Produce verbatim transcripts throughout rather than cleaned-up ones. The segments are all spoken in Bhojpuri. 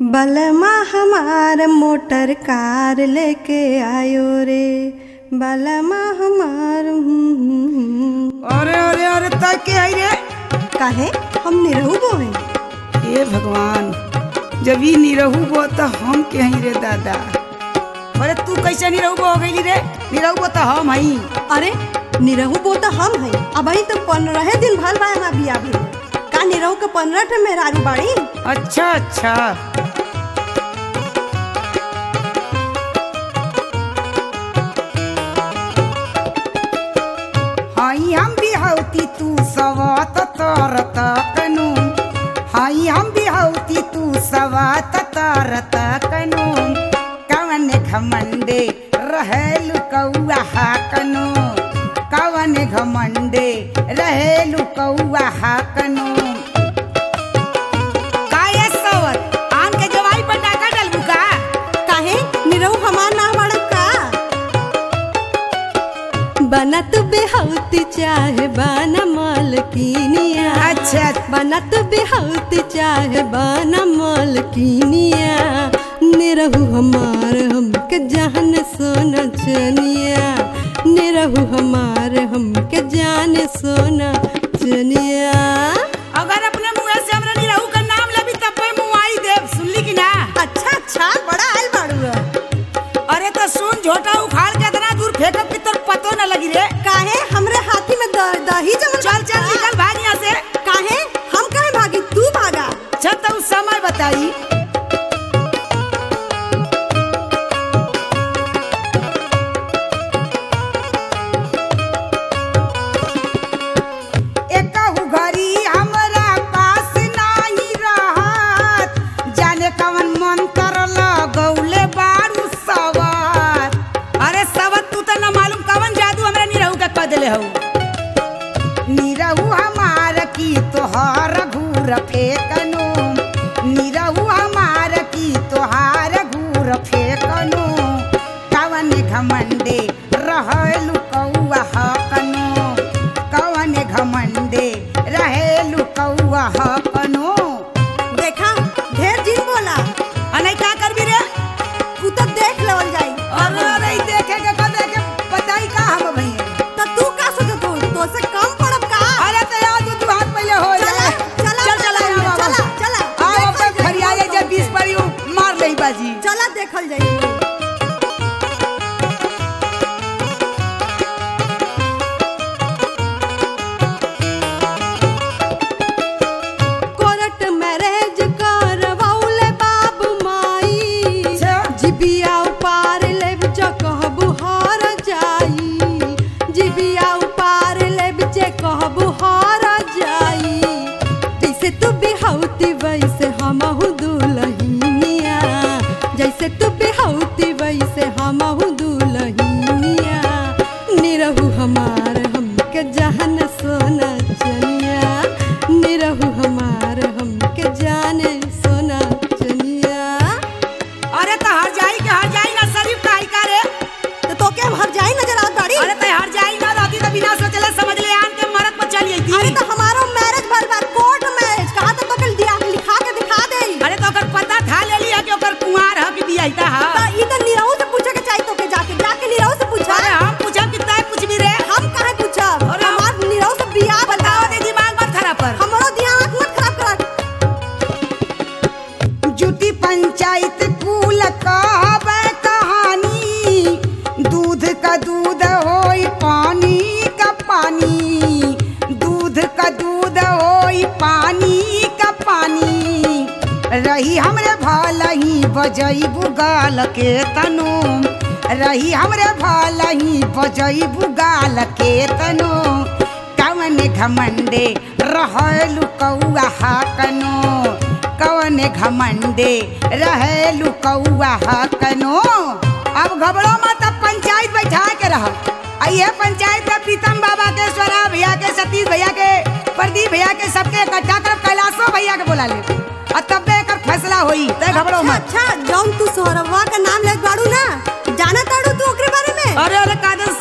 बलमा हमार मोटर कार लेके आयो रे, बलमा हमार। अरे अरे अरे तक के आई रे? काहे हम निरहू बो है? हे भगवान, जब ही निरहू बो तो हम के हई रे दादा। अरे तू कैसे निरहू बो हो गई रे? निरहू बो तो हम हई। अरे निरहू बो तो हम है, अब ही तो पंद्रह दिन भल बा ना बिया भी। का निरहू के पंद्रह ठे मेहरारू बाड़ी? अच्छा अच्छा। हाई हम बिहौती तू सवात तरत कनु, हाई हम बिहौती तू सवात तरत कनु, कवन घमंडे रहेलु कौआ हाकनु, कवन घमंडे रहेलु कौआ हाकनु। काये सवत आम के जवाई पर डाका डलबू का? काहे निरहू हमार ना बाड़ा का? बनत बेहौती चाहे बाना मालकिनिया। अच्छा। बनत बेहौती चाहे बाना मालकिनिया, निरहू हमार हमके जान सोना चनिया, निरहू हमार हमके जान सोना चनिया। अगर अपने मुंह से हमरा निरहू का नाम लेबी तब पे मुआई देव, सुनली कि ना? अच्छा अच्छा, बड़ा आइल बाड़ू। अरे तो सुन, झोटा उखाड़ के इतना दूर फेंकब कि तोर पतो न लगी रे। काहे हमरे हाथी में द- दही जमल? चल चल निकल भाग यहाँ से। काहे हम काहे भागी, तू भागा। अच्छा तो समय बताई। एकहु घड़ी हमरा पास नाही रहत, जाने कवन मंत्र लगौले बारू सवार। अरे सवत तू तो न मालूम कवन जादू हमरा निरहू के कह देले हऊ। निरहू हमार की तोहार घूर फेंकनु, निरहू हमार की तोहार घूर फेंकनु, कवन घमंडे रहेलु कौआ हकनु, कवन घमंडे रहेलु कौआ हकनु। देखा ढेर जिन बोला, अने का करबी रे? तू तो देख लेवल जाई। अरे अरे ई देखे के का देखे बताई का हम भई। तो तू का सोचत हो, तो से कम पड़ब का? अरे तो यार तू तू हाथ पहले हो चला जा। चला चल चल चला बाबा। चला चला आओ देखल अब जाई। खरियाए जब बीस पड़ी मार लई बाजी। चला देखल जाई। कोर्ट मैरिज करवाउले बाबू माई, अच्छा। जिबिया उपार लेब जो कहबू हार जाई, जिबिया उपार लेब जे कहबू हार जाई। जैसे तू बिहौती वैसे हमहू दुल्हनिया, जैसे तू बिहौती वैसे हमहू दुल्हनिया, निरहू हमार हमके जहन सोना चनिया, निरहू हमार हमके जाने सोना चनिया। अरे तो हर जाई के हर जाई ना शरीफ काई का रे? तो तो के हर जाई नजर आत बाड़ी? अरे तो हर जाई ना रहती तो बिना सोचले समझ ले आन के मरद पर चली आई थी। अरे तो हमारो मैरिज भर बार कोर्ट मैरिज कहा तो तो कल दिया लिखा के दिखा दे। अरे तो ओकर पता था ले लिया कि ओकर कुंवार ह कि बियाहिता ह। तो ई तो निरहू से पूछे के चाहिए, तो के जाके जाके निरहू से पूछा। अरे हम पूछब कि तय पूछबी रे? हम काहे पूछब? अरे हमार निरहू से बियाह बताओ बताओ। दे दिमाग मत खराब कर। हमरो दिमाग मत खराब कर। जुटी पंचायत कुल कहबे कहानी, दूध का दूध होई पानी का पानी, दूध का दूध होई पानी का पानी, रही हमरे भलही बजई बुगाल के तनु, रही हमरे भलही बजई बुगाल के तनु, कवन घमंडे रहेलु कौआ हाकनु, कवन घमंडे रहेलु कौआ हाकनु। अब घबरो मत, अब पंचायत बैठा के रह। आइए पंचायत में प्रीतम बाबा के, स्वरा भैया के, सतीश भैया के, प्रदीप भैया के, सबके इकट्ठा कर कैलाशो भैया के बुला ले और तब एकर फैसला होई। तय घबरो अच्छा मत। अच्छा, जौन तू सोहरवा का नाम ले बाड़ू ना, जाना ताड़ू तू ओकरे बारे में? अरे अरे कादन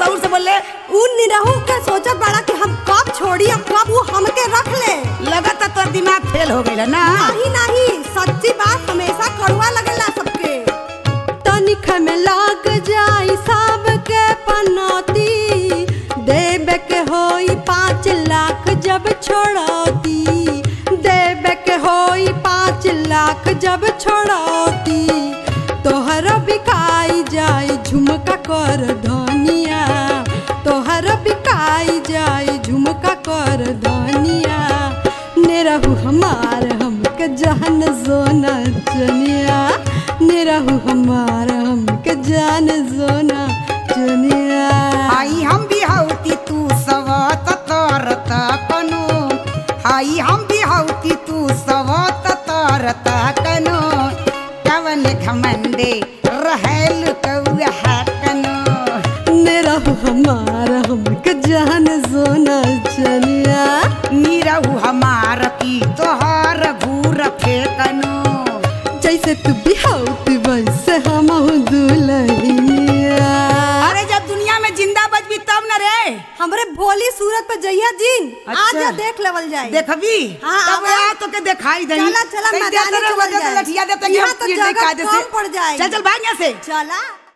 सहूर से बोले। उन निरहू के सोचत बड़ा कि हम कब छोड़ी अब कब वो हमके रख ले। लगत तो दिमाग फेल हो गई ना। नहीं नहीं सच्ची बात हमेशा कड़वा लगेला सबके। तनिक में लाग जाई सबके पनौती, देबे के होई पाँच लाख जब छोड़ौती, देबे के होई पाँच लाख जब छोड़ौती। तोहर बिकाई जाई झुमका कर धनिया, तोहर बिकाई जाई झुमका कर धनिया। निरहु हमार हमके जान सोना चनिया, निरहु हमार हमके जान सोना चनिया। आई हम बिहाउती तू सवत तरत कनो, आई हम बिहाउती तू सवत तरत कनो। कवन घमंडे रहल कौआ कनो। निरहु हमार हमके जान सोना चनिया, निरहु हमार की तोहार घूर फेकनो। जैसे तू बिहाउती वैसे हम दुल्हनिया। अरे जब दुनिया में जिंदा बचबी तब न रे। हमरे भोली सूरत पे जइया जीन। अच्छा। आजा देख लेवल जाए। देखबी हाँ, तब आवा। आ तो के दिखाई दई। चला चला कहीं मैदान देते में रहो, चल देते जाए। लठिया देते कि यहाँ हम तो पीट दे जगह कायदे से। कम पड़ जाएगी। चल चल भाग यहाँ से। चला।